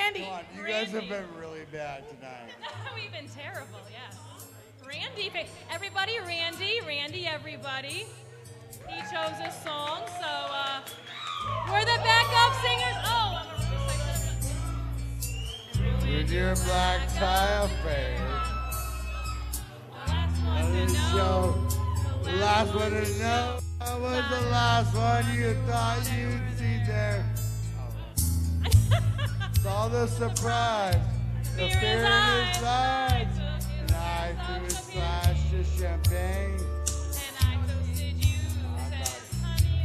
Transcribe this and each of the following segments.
Randy. Come on, you guys have been really bad tonight. We've been terrible, yes. Randy, everybody, Randy, everybody. He chose a song, so we're the backup singers. Oh, With your black tie affair. The last one to know. What was the last one you thought you'd see there? Saw the surprise, the fear in his eyes, and I threw his flash to champagne. And I toasted you, said, honey,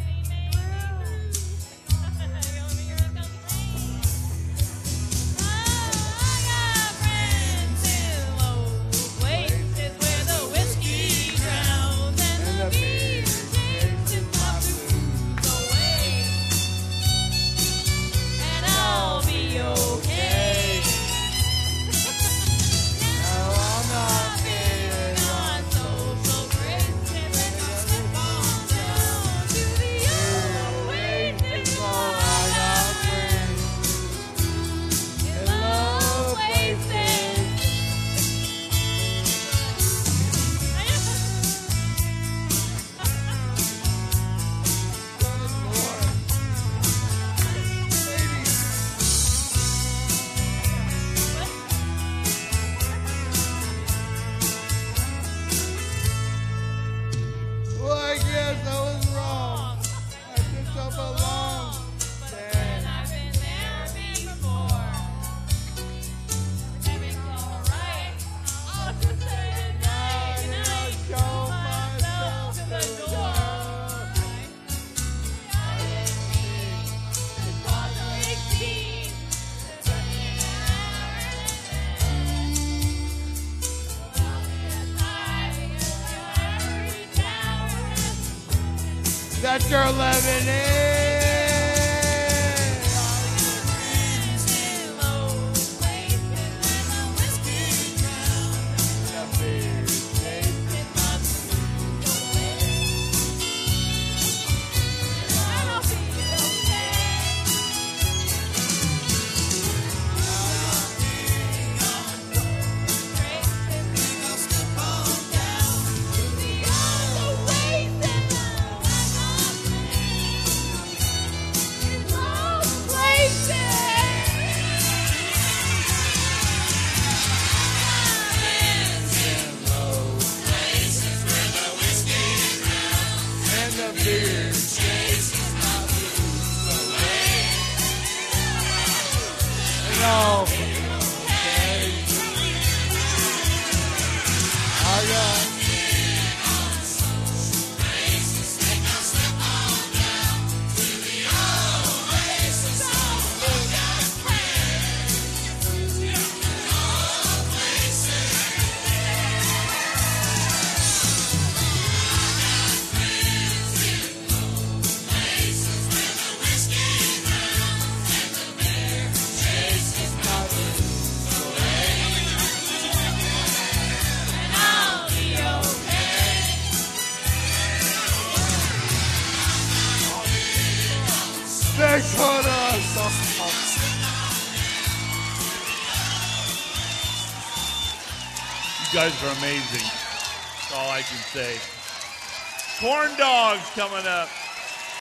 I got friends in low places where the whiskey drowns and the beer chases my blues away. And I'll be okay. Now I'm not feeling On social graces and I'll slip on down to the oasis. Oh, I got friends In low places. Well, I guess I was wrong. I took up a long And I've been there before. Everything's alright. I'll just say goodnight and I show myself to the door. that you're living in. No. I got thanks for You guys are amazing. That's all I can say. Corn dogs coming up.